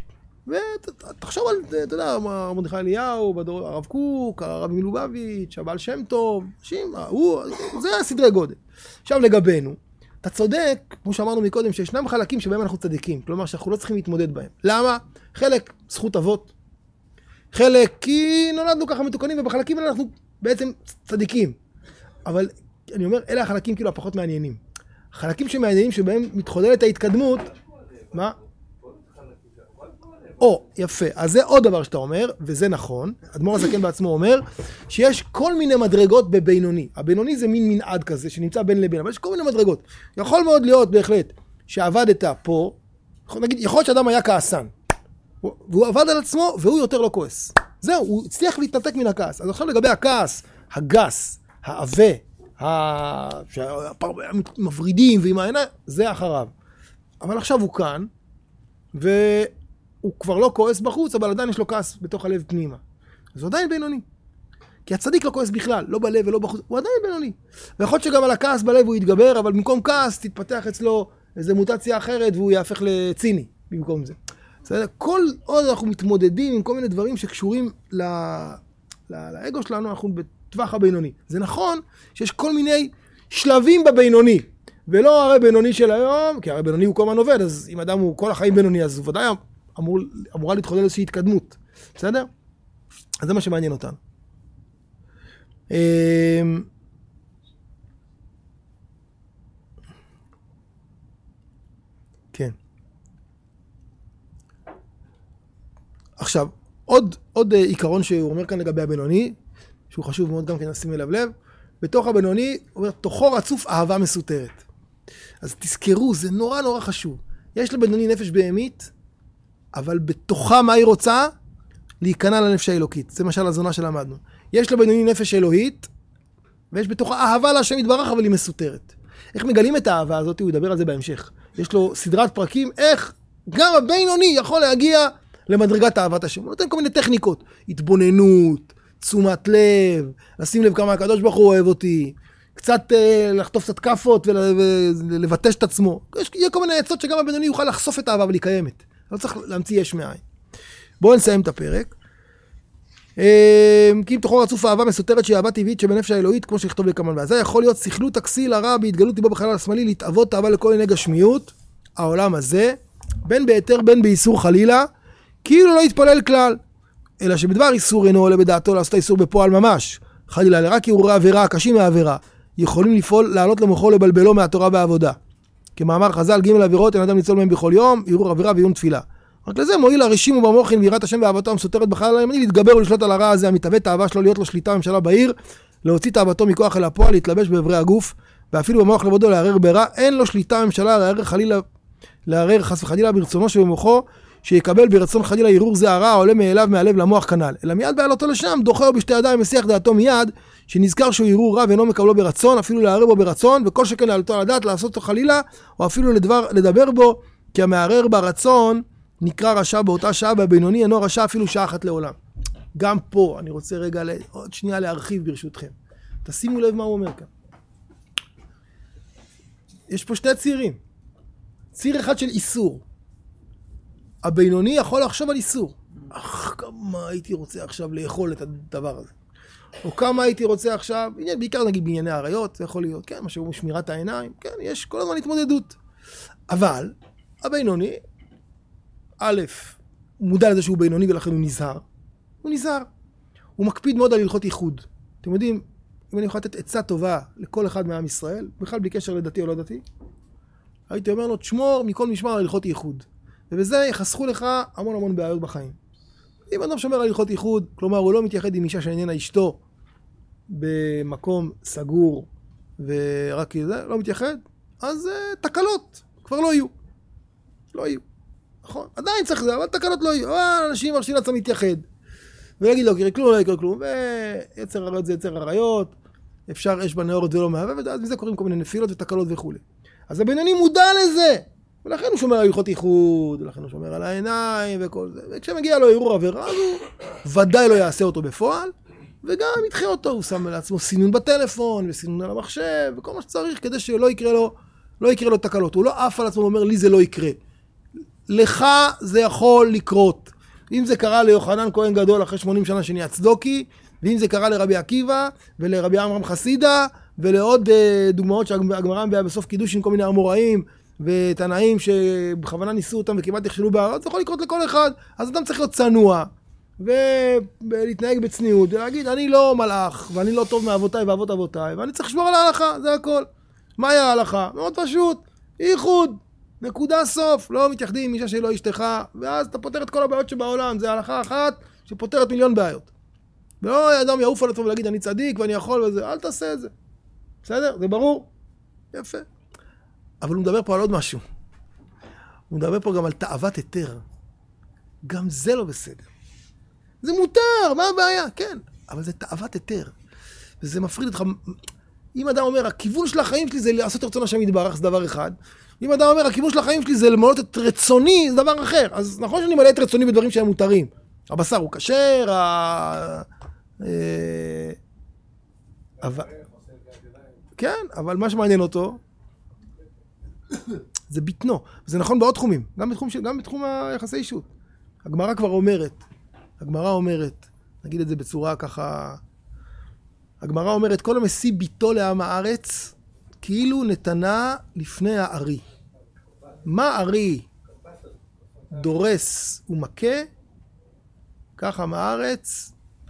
ותחשוב על, אתה יודע, מרדכי אליהו, הרב קוק, הרב מלובביץ', הבעל שם טוב, הוא, זה הסדרי גודל. עכשיו לגבינו, אתה צודק, כמו שאמרנו מקודם, שישנם חלקים שבהם אנחנו צדיקים, כלומר שאנחנו לא צריכים להתמודד בהם. למה? חלק זכות אבות, חלק כי נולדנו ככה מתוקנים, ובחלקים האלה אנחנו בעצם צדיקים. אבל אני אומר, אלה החלקים כאילו הפחות מעניינים. החלקים שמעניינים שבהם מתחוללת ההתקדמות, מה? או, יפה. אז זה עוד דבר שאתה אומר, וזה נכון. אדמו"ר הזקן בעצמו אומר, שיש כל מיני מדרגות בבינוני. הבינוני זה מין מנעד כזה, שנמצא בין לבין, אבל יש כל מיני מדרגות. יכול מאוד להיות בהחלט, שעבדת פה, נגיד, יכול להיות שאדם היה כעסן, והוא עבד על עצמו, והוא יותר לא כועס. זהו, הוא הצליח להתנתק מן הכעס. אז עכשיו לגבי הכעס, הגס, העווה, המברידים ועם העיניים, זה אחריו. אבל עכשיו הוא כאן, והוא כבר לא כועס בחוץ, אבל עדיין יש לו כעס בתוך הלב פנימה. אז הוא עדיין בינוני. כי הצדיק לא כועס בכלל, לא בלב ולא בחוץ, הוא עדיין בינוני. ויכול להיות שגם על הכעס בלב הוא יתגבר, אבל במקום כעס תתפתח אצלו איזו מוטציה אחרת, והוא יהפך לציני במקום זה. בסדר? כל עוד אנחנו מתמודדים עם כל מיני דברים שקשורים ל... ל... לאגו שלנו, אנחנו בטווח הבינוני. זה נכון שיש כל מיני שלבים בבינוני, ולא הרי בינוני של היום, כי הרי בינוני הוא כל הזמן עובד, אז אם אדם הוא כל החיים בינוני, אז הוא ודאי אמור, אמורה להתחולל איזושהי התקדמות. בסדר? אז זה מה שמעניין אותנו. כן. עכשיו, עוד, עוד עיקרון שהוא אומר כאן לגבי הבינוני, שהוא חשוב מאוד גם כן לשים אליו לב, בתוך הבינוני, הוא אומר, תוכו רצוף אהבה מסותרת. אז תזכרו, זה נורא נורא חשוב. יש לבינוני נפש בהמית, אבל בתוכה מה היא רוצה? להיכנע לנפש האלוקית. זה משל הזונה שלמדנו. יש לבינוני נפש אלוהית, ויש בתוכה אהבה להשם יתברך, אבל היא מסותרת. איך מגלים את האהבה הזאת? הוא ידבר על זה בהמשך. יש לו סדרת פרקים, איך גם הבינוני יכול להגיע למדרגת אהבת השם. הוא נותן כל מיני טכניקות. התבוננות, תשומת לב, לשים לב כמה הקדוש ברוך הוא אוהב אותי, קצת אה, לחטוף קצת כפות ולבטש את עצמו. יש כל מיני עצות שגם הבינוני יוכל לחשוף את האהבה, אבל היא קיימת. לא צריך להמציא יש מאין. בואו נסיים את הפרק. כי אם תוכו רצוף אהבה מסותרת שהיא אהבה טבעית שבנפש האלוהית, כמו שכתוב לכמן, וזה יכול להיות שכלות הכסיל הרע בהתגלות ליבו בחלל השמאלי, להתאבות אהבה לכל מיני גשמיות, העולם הזה, בין בהיתר בין באיסור חלילה, כאילו לא יתפלל כלל, אלא שבדבר איסור אינו עולה בדעתו לעשות האיסור בפועל ממש, חלילה לרק הרהורי עבירה, קשים מהעבירה, יכולים לפעול, לעלות למוחו לבלבלו מהתורה והעבודה. כמאמר חז"ל, ג' עבירות, אין אדם ניצול מהם בכל יום, הרהור עבירה ועיון תפילה. רק לזה מועיל הרשימו במוחין ויראת השם ואהבתו המסותרת בחלל הימני, להתגבר ולשלוט על הרע הזה המתהווה את האהבה שלו, להיות לו שליטה בממשלה בעיר, להוציא את אהבתו מכוח אל הפועל, להתלבש באיברי הגוף, ואפילו במוח לבדו לערער ברע, אין לו שליטה בממשלה לערער חלילה, לערער חס וחלילה ברצונו שבמוחו, שיקבל ברצון חלילה ערעור זה הרע העולה מאליו מהלב למוח כנ"ל, אלא מיד בעלותו לשם דוחה בשתי ידיים מסיח דעתו מיד, שנזכר שהוא ערעור רע ואינו מקבלו ברצון, אפילו לערער בו ברצון, וכל שכן לעלותו על הדעת לעשות אותו חלילה, או אפילו לדבר, לדבר בו, כי המערער ברצון נקרא רשע באותה שעה, והבינוני אינו רשע אפילו שעה אחת לעולם. גם פה אני רוצה רגע עוד שנייה להרחיב ברשותכם. תשימו לב מה הוא אומר כאן. יש פה שני צירים. ציר אחד של איסור. הבינוני יכול לחשוב על איסור. אך, כמה הייתי רוצה עכשיו לאכול את הדבר הזה. או כמה הייתי רוצה עכשיו, בעיקר נגיד בענייני עריות, זה יכול להיות, כן, משהו שמירת העיניים, כן, יש כל הזמן התמודדות. אבל הבינוני, א', הוא מודע לזה שהוא בינוני ולכן הוא נזהר. הוא נזהר. הוא מקפיד מאוד על הלכות ייחוד. אתם יודעים, אם אני יכול לתת עצה טובה לכל אחד מעם ישראל, בכלל בלי קשר לדתי או לא דתי, הייתי אומר לו, תשמור מכל משמר על הלכות ייחוד. ובזה יחסכו לך המון המון בעיות בחיים. אם אדם שומר על הלכות ייחוד, כלומר הוא לא מתייחד עם אישה שאיננה אשתו במקום סגור ורק זה, לא מתייחד, אז uh, תקלות כבר לא יהיו. לא יהיו. נכון? עדיין צריך זה, אבל תקלות לא יהיו. אבל אנשים מרשים לעצמם להתייחד. ולהגיד, לא יקרה כלום, לא יקרה כלום. ויצר עריות זה יצר עריות. אפשר אש בנאורת ולא מהווה, ואז מזה קוראים כל מיני נפילות ותקלות וכו'. אז הבינוני מודע לזה. ולכן הוא שומר על הלכות ייחוד, ולכן הוא שומר על העיניים וכל זה. וכשמגיע לו ערעור עבירה, אז הוא ודאי לא יעשה אותו בפועל, וגם ידחה אותו. הוא שם לעצמו סינון בטלפון, וסינון על המחשב, וכל מה שצריך, כדי שלא יקרה לו, לא יקרה לו תקלות. הוא לא עף על עצמו ואומר, לי זה לא יקרה. לך זה יכול לקרות. אם זה קרה ליוחנן כהן גדול אחרי שמונים שנה שנהיה צדוקי, ואם זה קרה לרבי עקיבא ולרבי עמרם חסידה, ולעוד דוגמאות שהגמרא מביאה בסוף קידוש עם כל מיני אמוראים ותנאים שבכוונה ניסו אותם וכמעט נכשלו בעריות, זה יכול לקרות לכל אחד. אז אדם צריך להיות צנוע ולהתנהג בצניעות ולהגיד, אני לא מלאך ואני לא טוב מאבותיי ואבות אבותיי ואני צריך לשמור על ההלכה, זה הכל. מהי ההלכה? מאוד פשוט, ייחוד. נקודה סוף, לא מתייחדים עם אישה שלא אשתך, ואז אתה פותר את כל הבעיות שבעולם, זה הלכה אחת שפותרת מיליון בעיות. ולא אדם יעוף על עצמו ולהגיד אני צדיק ואני יכול וזה, אל תעשה את זה. בסדר? זה ברור? יפה. אבל הוא מדבר פה על עוד משהו. הוא מדבר פה גם על תאוות היתר. גם זה לא בסדר. זה מותר, מה הבעיה? כן, אבל זה תאוות היתר. וזה מפריד אותך, אם אדם אומר, הכיוון של החיים שלי זה לעשות רצון השם יתברך, זה דבר אחד. אם אדם אומר, הכיוון של החיים שלי זה למלות את רצוני, זה דבר אחר. אז נכון שאני מלא את רצוני בדברים שהם מותרים. הבשר הוא כשר, ה... אבל... כן, אבל מה שמעניין אותו, זה ביטנו. זה נכון בעוד תחומים, גם בתחום, של... גם בתחום היחסי אישות. הגמרא כבר אומרת, הגמרא אומרת, נגיד את זה בצורה ככה, הגמרא אומרת, כל המשיא ביתו לעם הארץ, כאילו נתנה לפני הארי. מה ארי דורס ומכה, ככה מהארץ,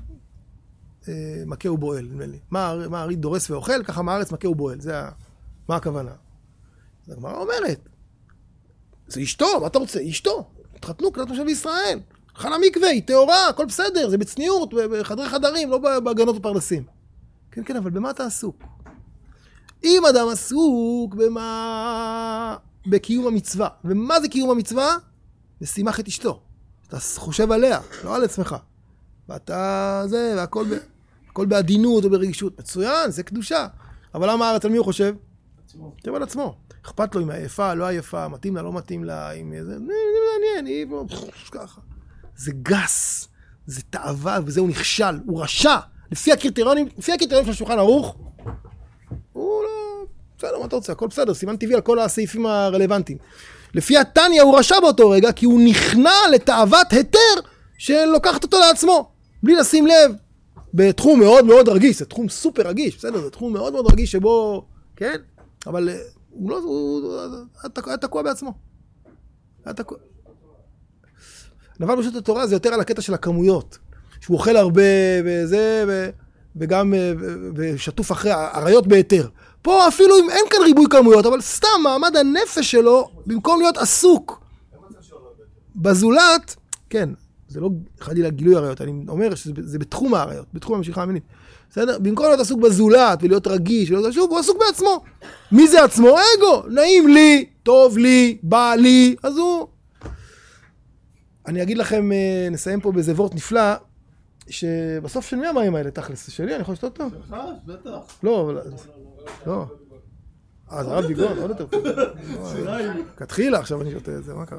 מכה ובועל, נדמה לי. מה ארי דורס ואוכל, ככה מהארץ מכה ובועל. זה ה... מה הכוונה? אז הגמרא אומרת, זה אשתו, מה אתה רוצה? אשתו. התחתנו כדת משה בישראל. חנה מקווה, היא טהורה, הכל בסדר, זה בצניעות, בחדרי חדרים, לא בהגנות ופרנסים. כן, כן, אבל במה אתה עסוק? אם אדם עסוק במה... בקיום המצווה. ומה זה קיום המצווה? ושימח את אשתו. אתה חושב עליה, לא על עצמך. ואתה זה, והכל ב... הכל בעדינות או ברגישות. מצוין, זה קדושה. אבל למה הארץ על מי הוא חושב? עצמו. חושב על עצמו. אכפת לו אם היפה, לא היפה, מתאים לה, לא מתאים לה, אם זה... זה מעניין, היא... ככה. זה גס, זה תאווה, וזה הוא נכשל, הוא רשע. לפי הקריטריונים, לפי הקריטריונים של השולחן ערוך, הוא לא... בסדר, מה אתה רוצה? הכל בסדר, סימן טבעי על כל הסעיפים הרלוונטיים. לפי התניה הוא רשע באותו רגע, כי הוא נכנע לתאוות היתר שלוקחת אותו לעצמו, בלי לשים לב. בתחום מאוד מאוד רגיש, זה תחום סופר רגיש, בסדר, זה תחום מאוד מאוד רגיש שבו, כן? אבל הוא לא, הוא היה תקוע בעצמו. היה תקוע. נבל פשוט התורה זה יותר על הקטע של הכמויות, שהוא אוכל הרבה וזה, וגם ושטוף אחרי עריות ביתר. פה אפילו אם אין כאן ריבוי כמויות, אבל סתם מעמד הנפש שלו, במקום להיות עסוק בזולת, כן, זה לא חלילה גילוי עריות, אני אומר שזה בתחום העריות, בתחום המשיכה המינית. בסדר? במקום להיות עסוק בזולת ולהיות רגיש ולהיות עסוק, הוא עסוק בעצמו. מי זה עצמו? אגו. נעים לי, טוב לי, בא לי, אז הוא... אני אגיד לכם, נסיים פה באיזה וורט נפלא, שבסוף של מי המים האלה תכלס? שלי, אני יכול לשתות אותו? שלך? בטח. לא, אבל... לא. אה, זה רב ביגון, עוד יותר טוב. כתחילה, עכשיו אני שותה את זה, מה קרה?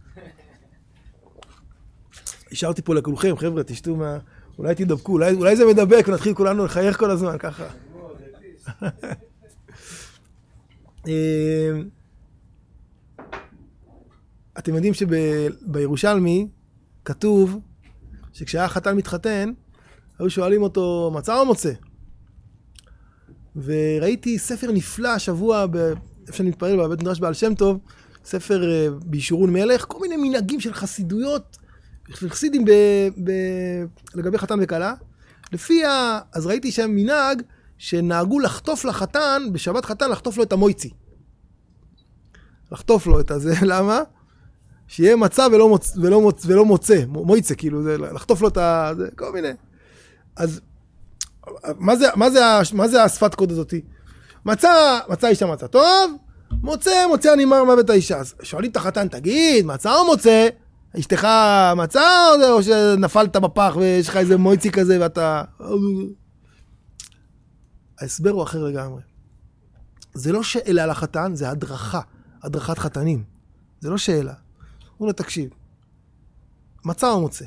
השארתי פה לכולכם, חבר'ה, תשתו מה... אולי תדבקו, אולי, אולי זה מדבק ונתחיל כולנו לחייך כל הזמן, ככה. אתם יודעים שבירושלמי כתוב שכשהיה חתן מתחתן, היו שואלים אותו, מצא או מוצא? וראיתי ספר נפלא השבוע, איפה שאני מתפעל בבית מדרש בעל שם טוב, ספר בישורון מלך, כל מיני מנהגים של חסידויות, חסידים ב, ב, לגבי חתן וקלה. לפי ה... אז ראיתי שם מנהג שנהגו לחטוף לחתן, בשבת חתן לחטוף לו את המויצי. לחטוף לו את הזה, למה? שיהיה מצא ולא, מוצ... ולא, מוצ... ולא מוצא, מויצה, כאילו, זה, לחטוף לו את ה... זה, כל מיני. אז מה זה, מה זה, מה זה השפת קוד הזאתי? מצא, מצא אישה מצא טוב, מוצא, מוצא אני מר מוות האישה. אז שואלים את החתן, תגיד, מצא או מוצא? אשתך מצא או זה, או שנפלת בפח ויש לך איזה מויצי כזה ואתה... ההסבר הוא אחר לגמרי. זה לא שאלה לחתן, זה הדרכה, הדרכת חתנים. זה לא שאלה. הוא לא תקשיב. מצא או מוצא?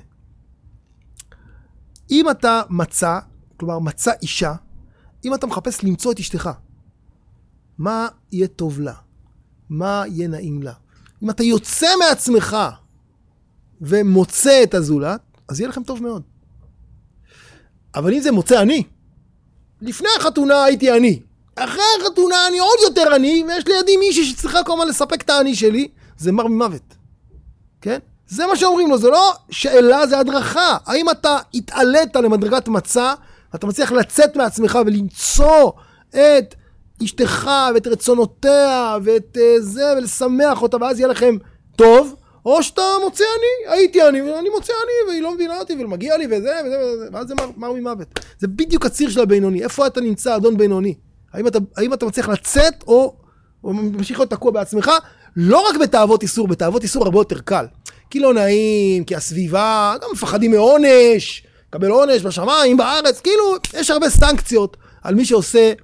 אם אתה מצא, כלומר מצא אישה, אם אתה מחפש למצוא את אשתך, מה יהיה טוב לה? מה יהיה נעים לה? אם אתה יוצא מעצמך ומוצא את הזולת, אז יהיה לכם טוב מאוד. אבל אם זה מוצא אני, לפני החתונה הייתי אני, אחרי החתונה אני עוד יותר אני, ויש לידי מישהי שצריכה כל הזמן לספק את העני שלי, זה מר ממוות. כן? זה מה שאומרים לו, זה לא שאלה, זה הדרכה. האם אתה התעלית למדרגת מצא, אתה מצליח לצאת מעצמך ולמצוא את אשתך ואת רצונותיה ואת זה, ולשמח אותה, ואז יהיה לכם טוב, או שאתה מוצא אני, הייתי אני, ואני מוצא אני, והיא לא מבינה אותי, ומגיע לי, וזה, וזה, וזה, ואז זה מר, מר ממוות. זה בדיוק הציר של הבינוני. איפה אתה נמצא, אדון בינוני? האם אתה, האם אתה מצליח לצאת, או, או ממשיך להיות תקוע בעצמך? לא רק בתאוות איסור, בתאוות איסור הרבה יותר קל. כי לא נעים, כי הסביבה, גם מפחדים מעונש, קבל עונש בשמיים, בארץ, כאילו, יש הרבה סנקציות על מי שעושה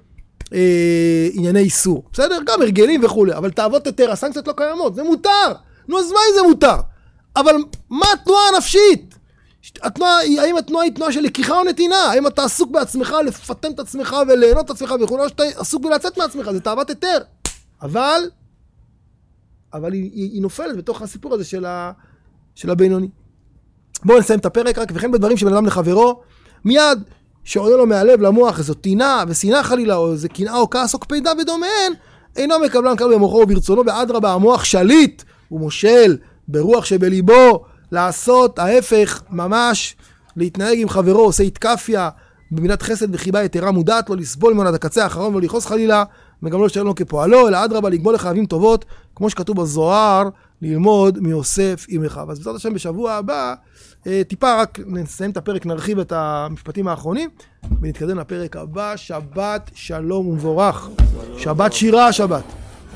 אה, ענייני איסור. בסדר? גם הרגלים וכו'. אבל תאוות היתר, הסנקציות לא קיימות. זה מותר. נו, אז מה אם זה מותר? אבל מה התנועה הנפשית? התנועה, האם התנועה היא תנועה של לקיחה או נתינה? האם אתה עסוק בעצמך לפתן את עצמך וליהנות את עצמך וכו', או שאתה עסוק בלצאת מעצמך? זה תאוות היתר. אבל, אבל היא, היא, היא נופלת בתוך הסיפור הזה של, ה, של הבינוני. בואו נסיים את הפרק רק, וכן בדברים שבן אדם לחברו, מיד שעולה לו מהלב למוח איזו טינה ושנאה חלילה, או איזו קנאה או כעס או קפידה ודומיהן, אינו מקבלן קבל במוחו וברצונו, באדרבה המוח שליט ומושל ברוח שבליבו, לעשות ההפך ממש, להתנהג עם חברו, עושה התקפיה, במידת חסד וחיבה יתרה מודעת לו, לסבול ממנו עד הקצה האחרון ולא לכעוס חלילה, וגם לא לשלם לו כפועלו, אלא אדרבה לגמול לחייבים טובות, כמו שכתוב בזוהר, ללמוד מיוסף עמך. אז בעזרת השם בשבוע הבא, טיפה רק נסיים את הפרק, נרחיב את המשפטים האחרונים, ונתקדם לפרק הבא, שבת שלום ומבורך. שבת שירה, שבת.